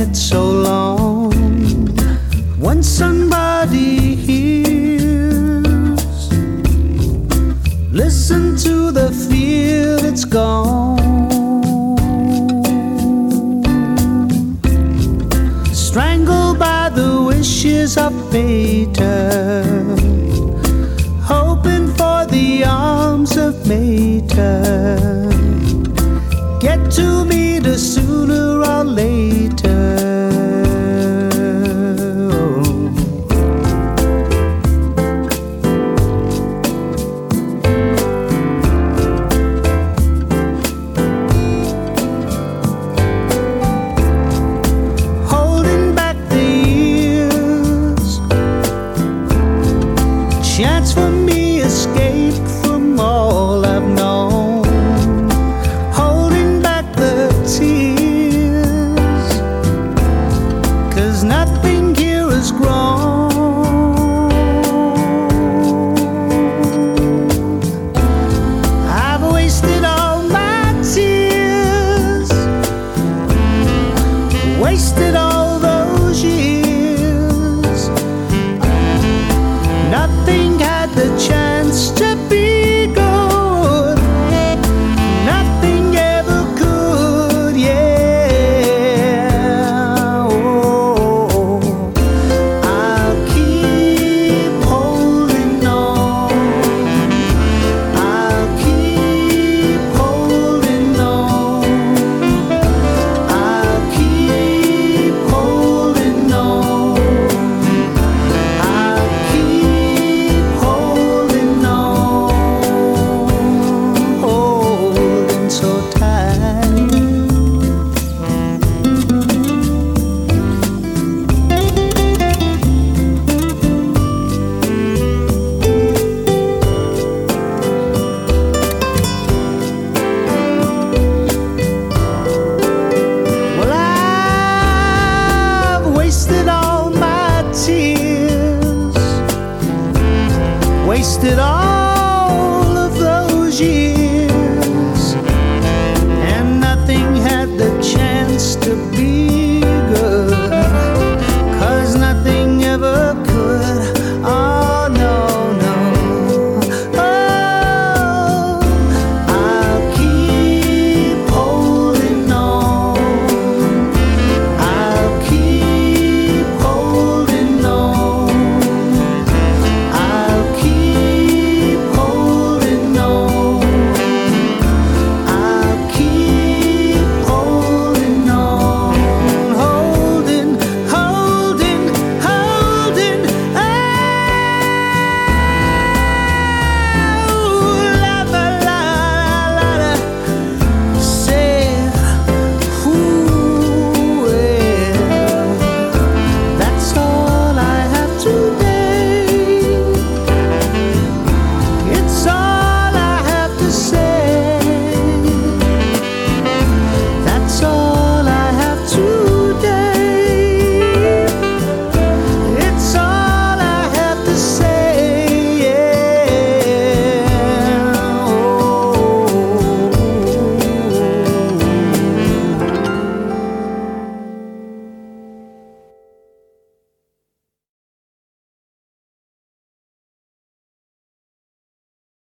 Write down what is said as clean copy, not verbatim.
waited so long. When somebody hears, listen to the fear that's gone. Strangled by the wishes of fate, hoping for the arms of mater. Get to meet her sooner or later. Holding back the years, chance for me escape from all I've known. Tears, 'cause nothing here has grown. I've wasted all my tears, wasted